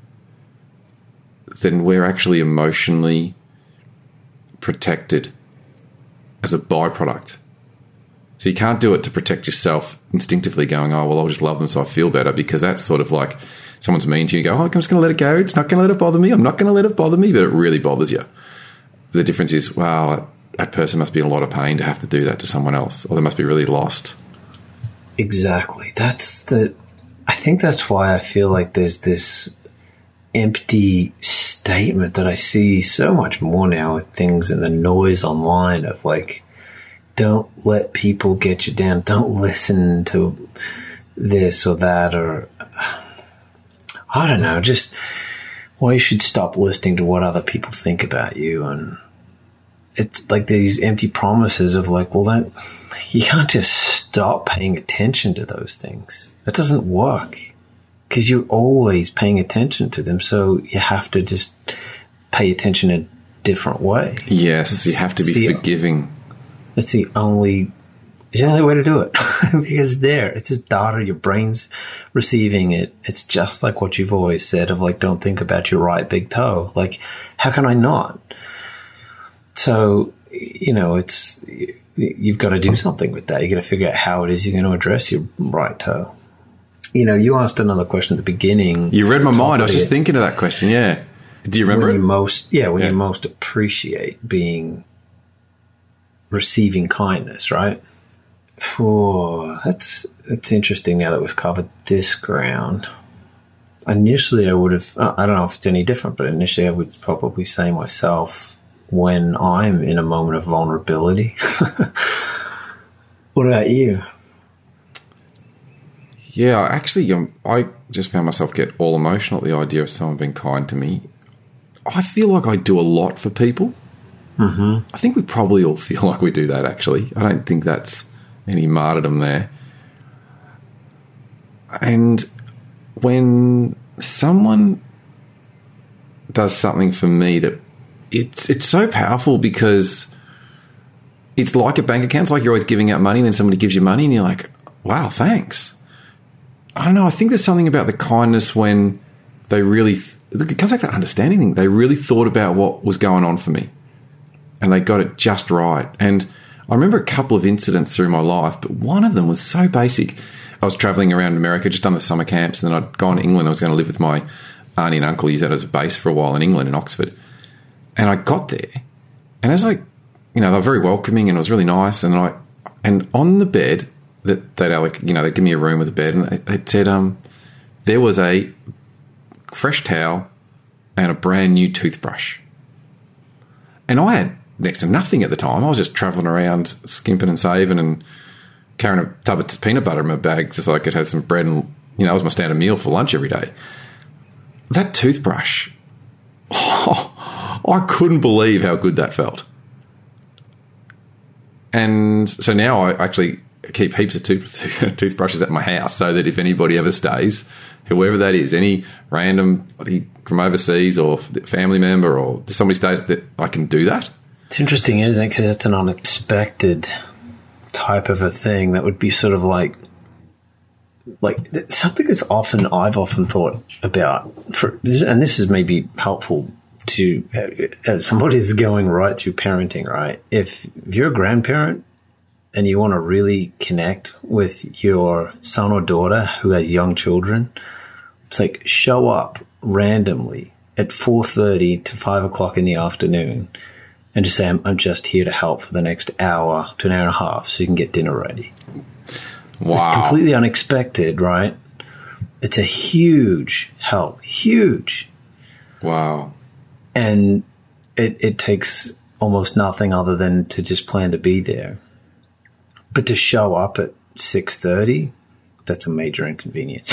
then we're actually emotionally protected as a byproduct. So you can't do it to protect yourself instinctively going, oh, well, I'll just love them so I feel better, because that's sort of like someone's mean to you, you go, oh, I'm just going to let it go. It's not going to let it bother me. I'm not going to let it bother me, but it really bothers you. The difference is, wow, that person must be in a lot of pain to have to do that to someone else, or they must be really lost. Exactly. I think that's why I feel like there's this empty statement that I see so much more now with things and the noise online of like, don't let people get you down. Don't listen to this or that, or I don't know, just why you should stop listening to what other people think about you. And it's like these empty promises of like, well, that you can't just stop paying attention to those things. That doesn't work because you're always paying attention to them. So you have to just pay attention a different way. Yes, you have to be forgiving. It's the only way to do it because it's just data, your brain's receiving it. It's just like what you've always said of like, don't think about your right big toe. Like, how can I not? So, you've got to do something with that. You got to figure out how it is you're going to address your right toe. You asked another question at the beginning. You read my mind. I was just thinking of that question. Yeah. Do you remember when you most appreciate receiving kindness, right? That's interesting now that we've covered this ground. Initially, I would have, I don't know if it's any different, but initially I would probably say myself when I'm in a moment of vulnerability. What about you? Yeah, actually, I just found myself get all emotional at the idea of someone being kind to me. I feel like I do a lot for people. Mm-hmm. I think we probably all feel like we do that, actually. I don't think that's any martyrdom there. And when someone does something for me that it's so powerful because it's like a bank account. It's like you're always giving out money and then somebody gives you money and you're like, wow, thanks. I don't know. I think there's something about the kindness when they really, it comes back to that understanding thing. They really thought about what was going on for me and they got it just right. And I remember a couple of incidents through my life, but one of them was so basic. I was traveling around America, just done the summer camps, and then I'd gone to England. I was going to live with my auntie and uncle, use that as a base for a while in England, in Oxford. And I got there, and as they were very welcoming, and it was really nice. And on the bed that they'd give me a room with a bed, and they said there was a fresh towel and a brand new toothbrush. And I had next to nothing at the time. I was just travelling around, skimping and saving, and carrying a tub of peanut butter in my bag just so I could have some bread, and that was my standard meal for lunch every day. That toothbrush, I couldn't believe how good that felt. And so now I actually keep heaps of toothbrushes at my house so that if anybody ever stays, whoever that is, any random from overseas or family member or somebody stays, that I can do that. It's interesting, isn't it? Because it's an unexpected type of a thing that would be sort of like something that's I've often thought about, and this is maybe helpful to as somebody that's going right through parenting, right? If you're a grandparent and you want to really connect with your son or daughter who has young children, it's like show up randomly at 4:30 to 5 o'clock in the afternoon and just say, I'm just here to help for the next hour to an hour and a half so you can get dinner ready. Wow. It's completely unexpected, right? It's a huge help. Huge. Wow. And it takes almost nothing other than to just plan to be there. But to show up at 6:30, that's a major inconvenience.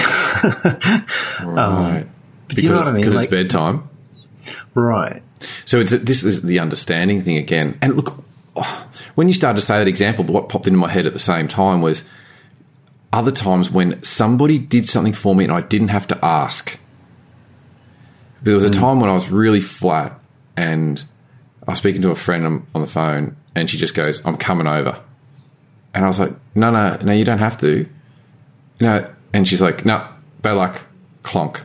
Right. But you know what I mean? Because it's bedtime. Right. So this is the understanding thing again. And look, when you started to say that example, what popped into my head at the same time was other times when somebody did something for me and I didn't have to ask. There was a time when I was really flat and I was speaking to a friend on the phone and she just goes, I'm coming over. And I was like, no, you don't have to. And she's like, no, bad luck, clonk.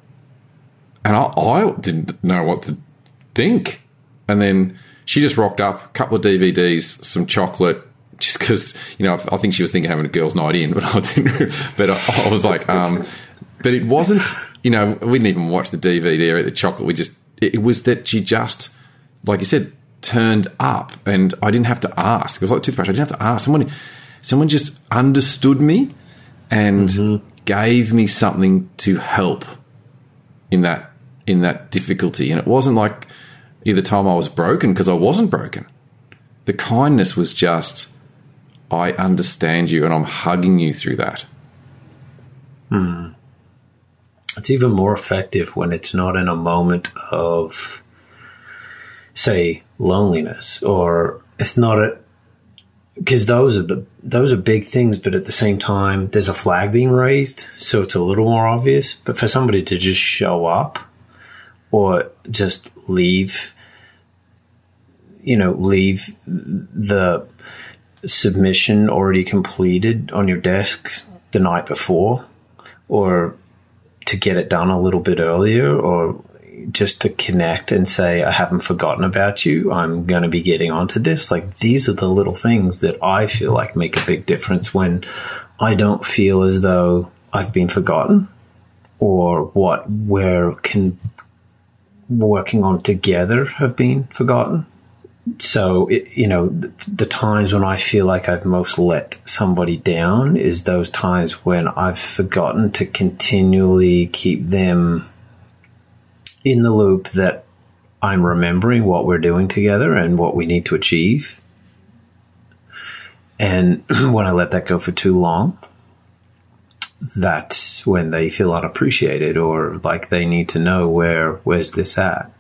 And I didn't know what to think. And then she just rocked up, a couple of DVDs, some chocolate, just because, I think she was thinking having a girls' night in, but I didn't. But I was like, but it wasn't, we didn't even watch the DVD or the chocolate. It was that she just, like you said, turned up and I didn't have to ask. It was like toothbrush. I didn't have to ask. Someone just understood me and gave me something to help in that difficulty. And it wasn't like either time I was broken, because I wasn't broken. The kindness was just, I understand you and I'm hugging you through that. It's even more effective when it's not in a moment of, say, loneliness, or it's not because those are big things, but at the same time, there's a flag being raised, so it's a little more obvious. But for somebody to just show up or just leave the submission already completed on your desk the night before, or to get it done a little bit earlier, or just to connect and say, I haven't forgotten about you. I'm going to be getting onto this. Like, these are the little things that I feel like make a big difference when I don't feel as though I've been forgotten, or what we're working on together have been forgotten. So, the times when I feel like I've most let somebody down is those times when I've forgotten to continually keep them in the loop that I'm remembering what we're doing together and what we need to achieve. And when I let that go for too long, that's when they feel unappreciated, or like they need to know where's this at.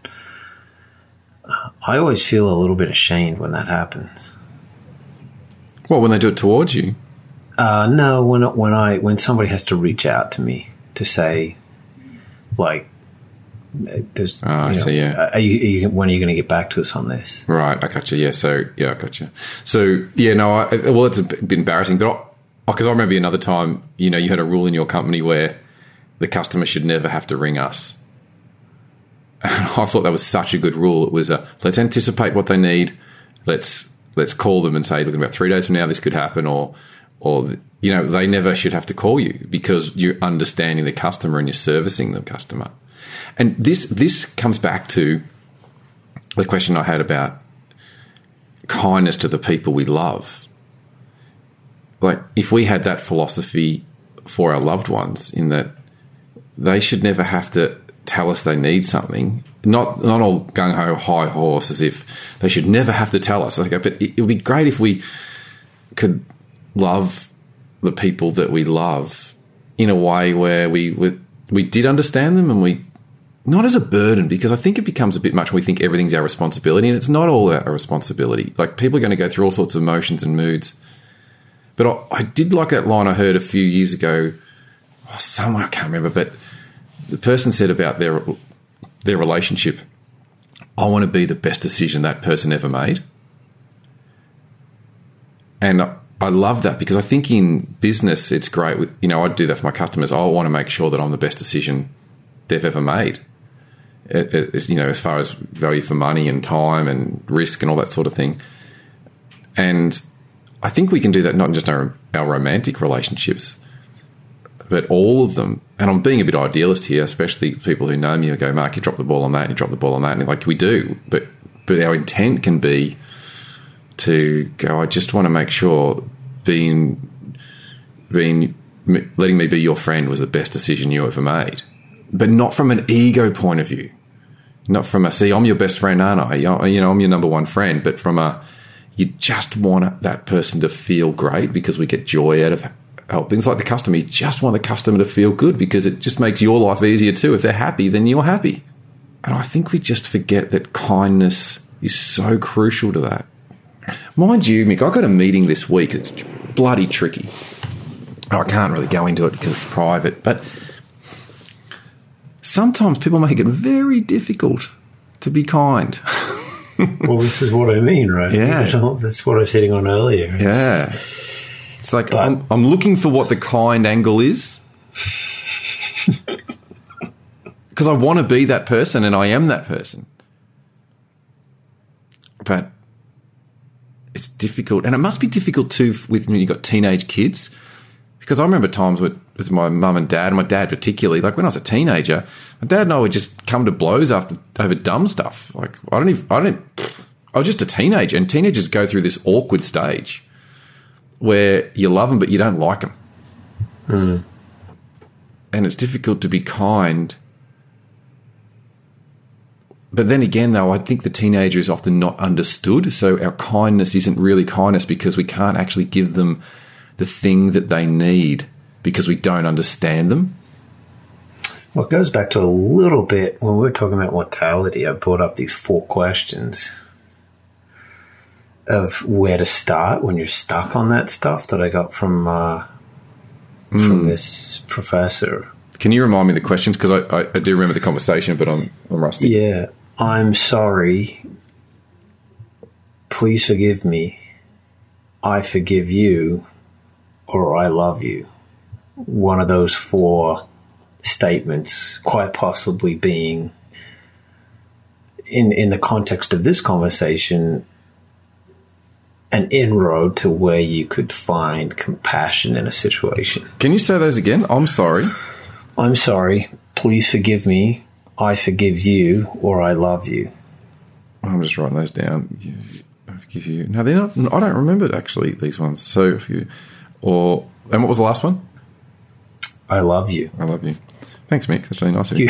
I always feel a little bit ashamed when that happens. What, when they do it towards you? No, when somebody has to reach out to me to say, like, there's, so yeah. When are you going to get back to us on this? Right, I got you. Yeah, I got you. So yeah, no, it's a bit embarrassing, but because I remember another time, you had a rule in your company where the customer should never have to ring us. And I thought that was such a good rule. It was let's anticipate what they need. Let's call them and say, look, in about 3 days from now, this could happen, or they never should have to call you, because you're understanding the customer and you're servicing the customer. And this comes back to the question I had about kindness to the people we love. Like, if we had that philosophy for our loved ones, in that they should never have to tell us they need something, not all gung-ho high horse as if they should never have to tell us. But it would be great if we could love the people that we love in a way where we did understand them, and we, not as a burden, because I think it becomes a bit much when we think everything's our responsibility, and it's not all our responsibility. Like, people are going to go through all sorts of emotions and moods. But I did like that line I heard a few years ago, somewhere, I can't remember, but the person said about their relationship, I want to be the best decision that person ever made. And I love that because I think in business it's great. I do that for my customers. I want to make sure that I'm the best decision they've ever made. As far as value for money and time and risk and all that sort of thing. And I think we can do that not just our romantic relationships, but all of them. And I'm being a bit idealist here, especially people who know me who go, Mark, you dropped the ball on that, and you dropped the ball on that. And like, we do. But our intent can be to go, I just want to make sure letting me be your friend was the best decision you ever made. But not from an ego point of view. Not from I'm your best friend, aren't I? I'm your number one friend. But from you just want that person to feel great because we get joy out of helping. It's like the customer. You just want the customer to feel good because it just makes your life easier too. If they're happy, then you're happy. And I think we just forget that kindness is so crucial to that. Mind you, Mick, I got a meeting this week. It's bloody tricky. I can't really go into it because it's private, but sometimes people make it very difficult to be kind. Well, this is what I mean, right? Yeah. That's what I was hitting on earlier. Yeah. It's like I'm looking for what the kind angle is because I want to be that person and I am that person. But it's difficult. And it must be difficult too when you've got teenage kids. Because I remember times with my mum and dad, and my dad particularly, like when I was a teenager, my dad and I would just come to blows over dumb stuff. Like I was just a teenager, and teenagers go through this awkward stage where you love them but you don't like them. Mm. And it's difficult to be kind. But then again, though, I think the teenager is often not understood, so our kindness isn't really kindness because we can't actually give them the thing that they need because we don't understand them. Well, it goes back to a little bit when we were talking about mortality. I brought up these 4 questions of where to start when you're stuck on that stuff that I got from this professor. Can you remind me the questions? Because I do remember the conversation, but I'm rusty. Yeah. I'm sorry. Please forgive me. I forgive you. Or I love you. One of those 4 statements, quite possibly being, in the context of this conversation, an inroad to where you could find compassion in a situation. Can you say those again? I'm sorry. I'm sorry. Please forgive me. I forgive you, or I love you. I'm just writing those down. I forgive you. No, they're not. I don't remember actually these ones. So if you, and what was the last one? I love you. I love you. Thanks, Mick. That's really nice of you.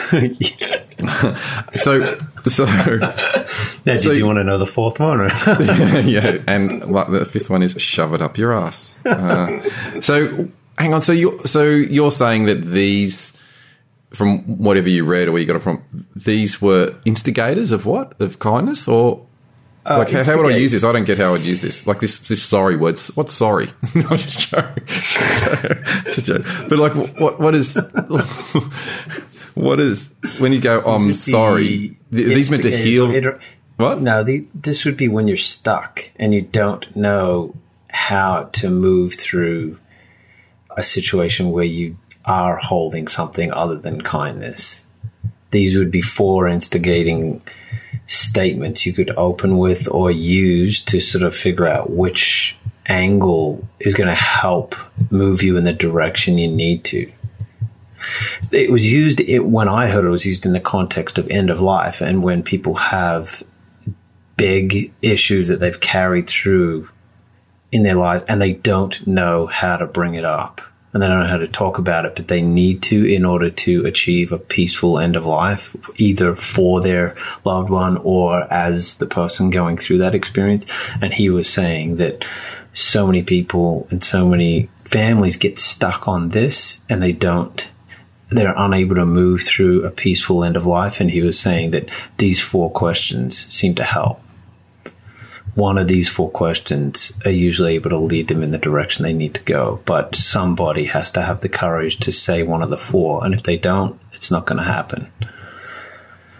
So now, did you want to know the 4th one? Or? Yeah, and the 5th one is shove it up your ass. So hang on. So you're saying that these, from whatever you read or where you got it from, these were instigators of what? Of kindness? Or like how would I use this? I don't get how I'd use this. Like this sorry word. What's sorry? No, just joking. Just joking. But like what is what is when you go, I'm sorry, these meant to heal? What? No, this would be when you're stuck and you don't know how to move through a situation where you are holding something other than kindness. These would be 4 instigating statements you could open with or use to sort of figure out which angle is going to help move you in the direction you need to. It was used, when I heard it was used in the context of end of life, and when people have big issues that they've carried through in their lives and they don't know how to bring it up. And they don't know how to talk about it, but they need to in order to achieve a peaceful end of life, either for their loved one or as the person going through that experience. And he was saying that so many people and so many families get stuck on this and they're unable to move through a peaceful end of life. And he was saying that these 4 questions seem to help. One of these 4 questions are usually able to lead them in the direction they need to go, but somebody has to have the courage to say one of the 4, and if they don't, it's not going to happen.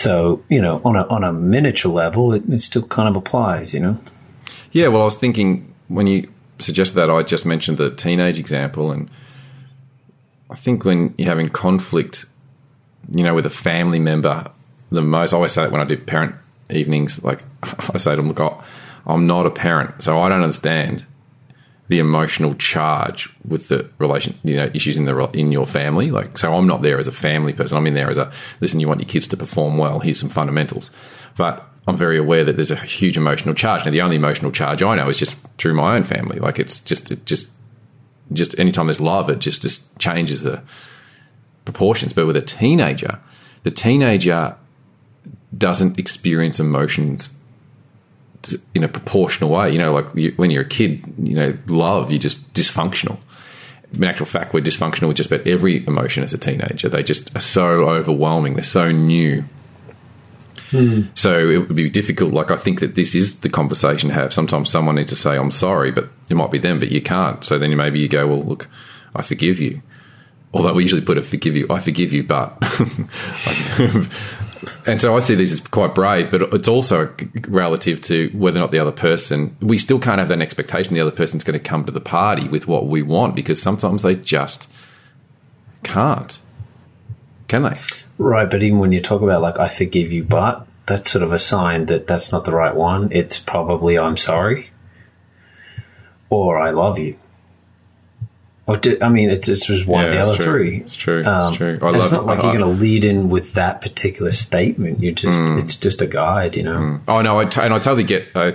So, on a miniature level, it still kind of applies, Yeah, well, I was thinking when you suggested that, I just mentioned the teenage example, and I think when you're having conflict, with a family member, I always say that when I do parent evenings, like I say to them, look, I'm not a parent, so I don't understand the emotional charge with the relation, issues in your family. Like, so I'm not there as a family person. I'm in there as listen, you want your kids to perform well. Here's some fundamentals. But I'm very aware that there's a huge emotional charge. Now, the only emotional charge I know is just through my own family. Like, it's just anytime there's love, it just changes the proportions. But with a teenager, the teenager doesn't experience emotions in a proportional way. When you're a kid, love, you're just dysfunctional. In actual fact, we're dysfunctional with just about every emotion as a teenager. They just are so overwhelming. They're so new. So it would be difficult. Like, I think that this is the conversation to have. Sometimes someone needs to say, I'm sorry, but it might be them, but you can't. So then maybe you go, well, look, I forgive you. Although we usually put I forgive you, but... And so I see this as quite brave, but it's also relative to whether or not the other person... We still can't have that expectation the other person's going to come to the party with what we want, because sometimes they just can't. Can they? Right, but even when you talk about, like, I forgive you, but that's sort of a sign that that's not the right one. It's probably I'm sorry or I love you. It's just one of the other three. It's true. It's true. It's not like you're going to lead in with that particular statement. It's just a guide, Oh no, I totally get. I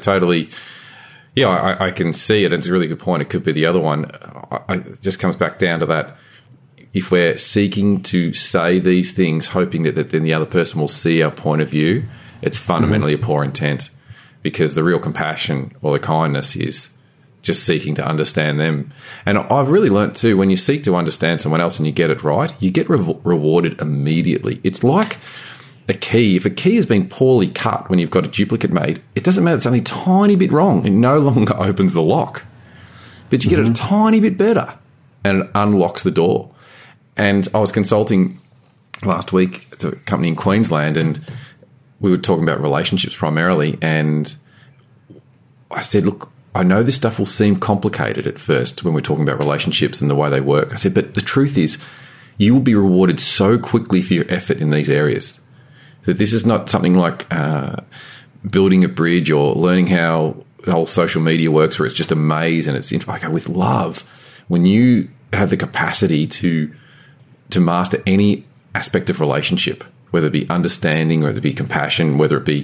can see it. It's a really good point. It could be the other one. It just comes back down to that. If we're seeking to say these things, hoping that then the other person will see our point of view, it's fundamentally a poor intent, because the real compassion or the kindness is just seeking to understand them. And I've really learnt too, when you seek to understand someone else and you get it right, you get rewarded immediately. It's like a key. If a key has been poorly cut when you've got a duplicate made, it doesn't matter. It's only a tiny bit wrong. It no longer opens the lock. But you get it a tiny bit better and it unlocks the door. And I was consulting last week to a company in Queensland, and we were talking about relationships primarily. And I said, look, I know this stuff will seem complicated at first when we're talking about relationships and the way they work. I said, but the truth is you will be rewarded so quickly for your effort in these areas that this is not something like building a bridge or learning how the whole social media works, where it's just a maze. And it's like, with love, when you have the capacity to master any aspect of relationship, whether it be understanding, whether it be compassion, whether it be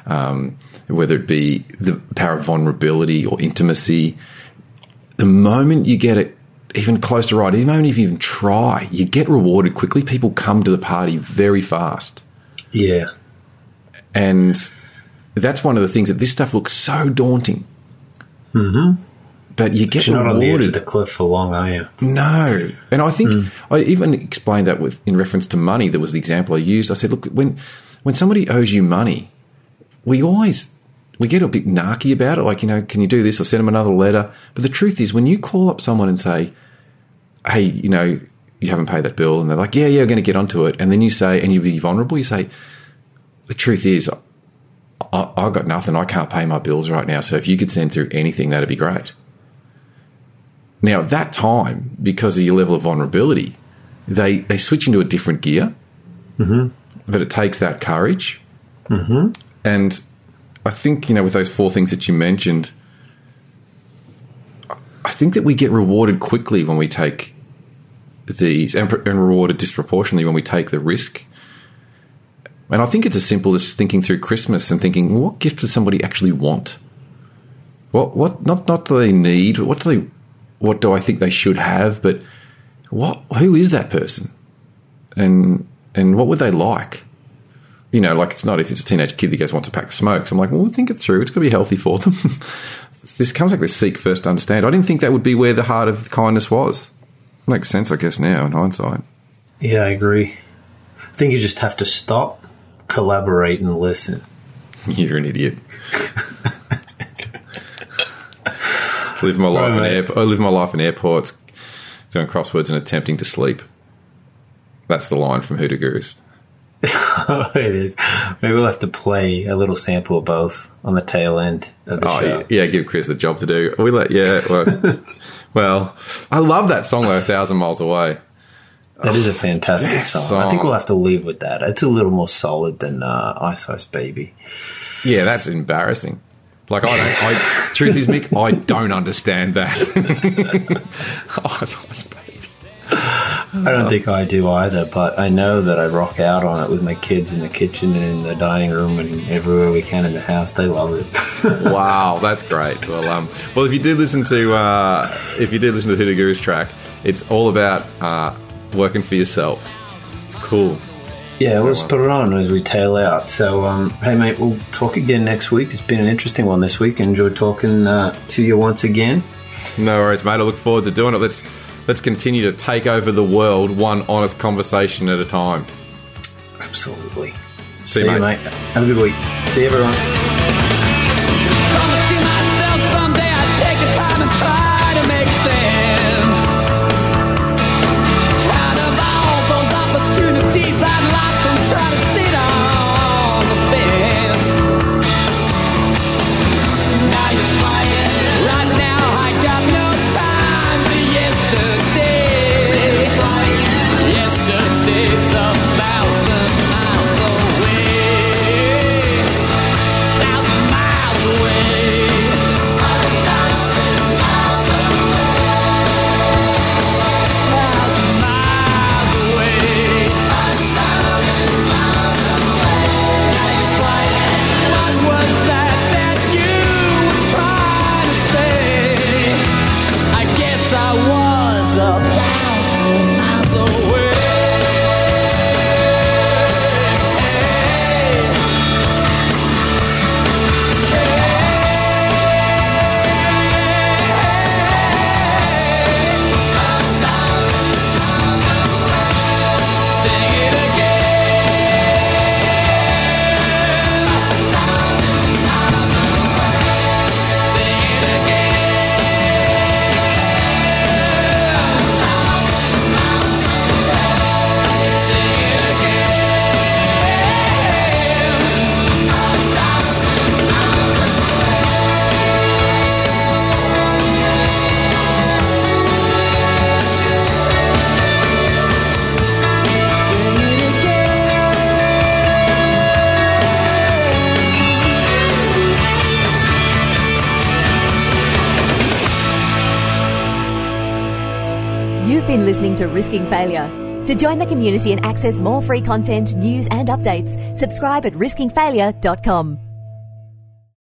the power of vulnerability or intimacy, the moment you get it even close to right, the moment you even try, you get rewarded quickly. People come to the party very fast. Yeah. And that's one of the things that this stuff looks so daunting. Mm-hmm. But you get You're rewarded. not on the edge of the cliff for long, are you? No. And I think I even explained that in reference to money. There was the example I used. I said, look, when somebody owes you money, we get a bit narky about it. Like, can you do this, or send them another letter? But the truth is, when you call up someone and say, hey, you haven't paid that bill, and they're like, yeah, we're going to get onto it. And then you say, and you be vulnerable, you say, the truth is, I've got nothing. I can't pay my bills right now. So if you could send through anything, that'd be great. Now, at that time, because of your level of vulnerability, they switch into a different gear. Mm-hmm. But it takes that courage. Mm-hmm. And I think, with those four things that you mentioned, I think that we get rewarded quickly when we take these, and rewarded disproportionately when we take the risk. And I think it's as simple as thinking through Christmas and thinking, what gift does somebody actually want? What not do they need? What do I think they should have? But who is that person? And what would they like? Like, it's not if it's a teenage kid that goes wants a pack of smokes. I'm like, well, think it through. It's got to be healthy for them. This comes like this seek first to understand. I didn't think that would be where the heart of kindness was. Makes sense, I guess, now in hindsight. Yeah, I agree. I think you just have to stop, collaborate, and listen. You're an idiot. I live my life in airports, doing crosswords and attempting to sleep. That's the line from Hoodoo Gurus. It is. Maybe we'll have to play a little sample of both on the tail end of the show. Yeah, give Chris the job to do. Well, I love that song, though, 1,000 Miles Away. That is a fantastic song. I think we'll have to leave with that. It's a little more solid than Ice Ice Baby. Yeah, that's embarrassing. Like, truth is, Mick, I don't understand that. Ice Ice Baby. I don't think I do either, but I know that I rock out on it with my kids in the kitchen and in the dining room and everywhere we can in the house. They love it. Wow, that's great. Well, if you did listen to the Hoodoo Gurus track, it's all about working for yourself. It's cool. Yeah, let's put it on as we tail out. So, hey, mate, we'll talk again next week. It's been an interesting one this week. I enjoyed talking to you once again. No worries, mate. I look forward to doing it. Let's continue to take over the world one honest conversation at a time. Absolutely. See you, mate. Have a good week. See you, everyone. Gonna see myself someday. I take the time and try to make sense out of all those opportunities I've lost from trying to sit on the fence. Now you're flying. Right now I got no time for yesterday. Yesterday's 1,000 miles away. 1,000 miles away. 1,000 miles away. 1,000 miles away. Now you're flying. What was that you were trying to say? I guess I was 1,000 miles away. Sing it again. Sing it again. Sing it You've been listening to Risking Failure. To join the community and access more free content, news and updates, subscribe at riskingfailure.com.